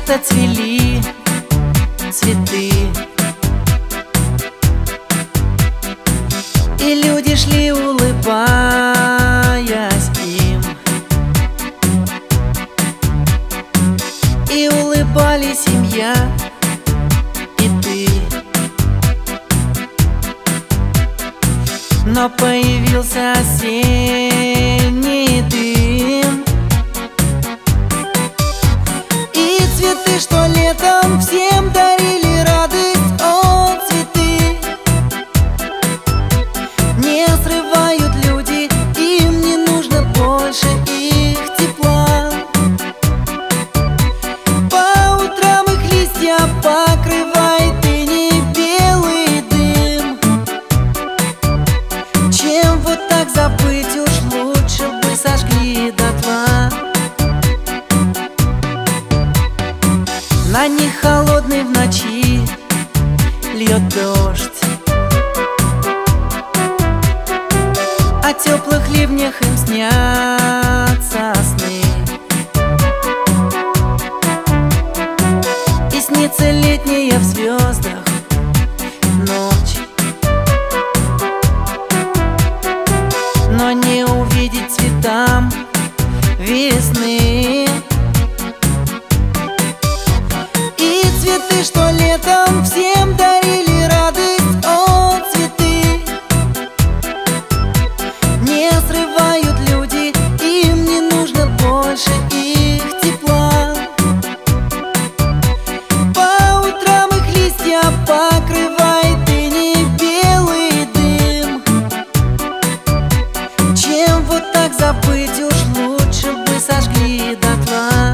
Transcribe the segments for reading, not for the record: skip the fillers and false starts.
лето цвели цветы, и люди шли, улыбаясь им, и улыбались им я и ты. Но появился осенний дым, и цветы, что летом всем дарили радость, о, цветы, не срывают люди, им не нужно больше их тепла. По утрам их листья покрывает иней белый дым. Чем вот так забыть, уж лучше бы сожгли дотла. На них холодный в ночи льет дождь, о теплых ливнях им снятся сны, и снится летняя в звездах ночь. Но не увидеть цветам весны, и цветы, что летом всем дарили радость, о, цветы, не срывают люди, им не нужно больше их тепла. По утрам их листья покрывает иней белый дым. Чем вот так забыть, уж лучше бы сожгли дотла.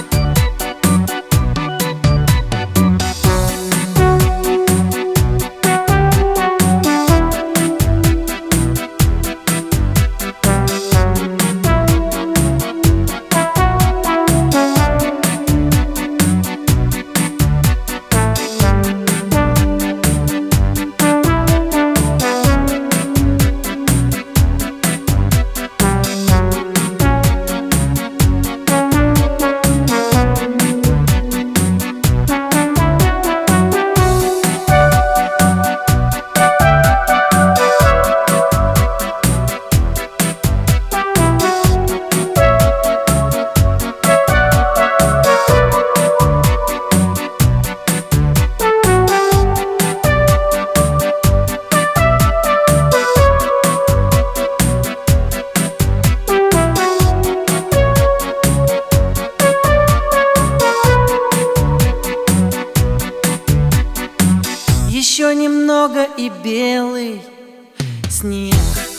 Еще немного и белый снег,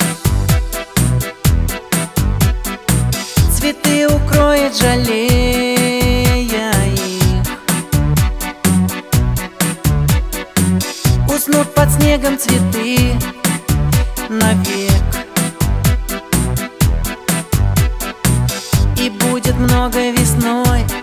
цветы укроет, жалея их. Уснут под снегом цветы навек, и будет много весной